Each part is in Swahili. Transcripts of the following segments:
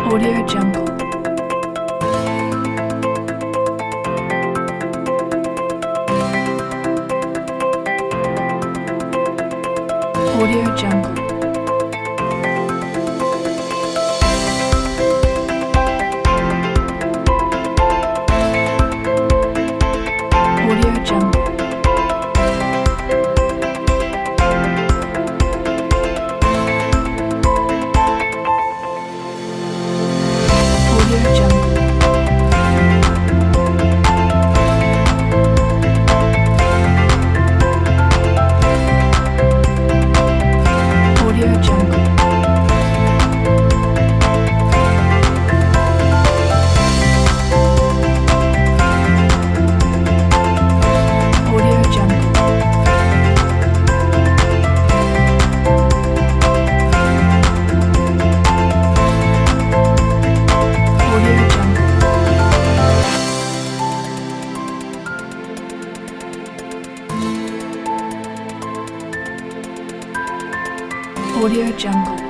Audio Jungle. Audio Jungle. Audio Jungle. Audio Jungle. Audio Jungle. Audio Jungle. Audio Jungle. Audio Jungle.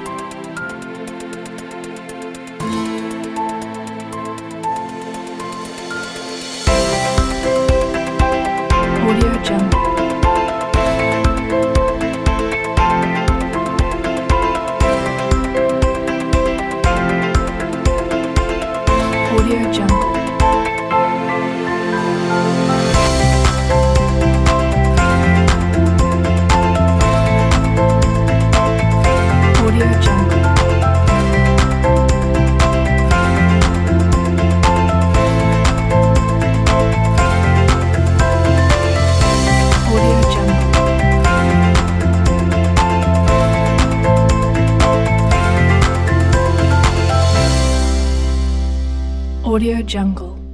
Audio Jungle. Audio Jungle. Audio Jungle. Audio Jungle. Audio Jungle.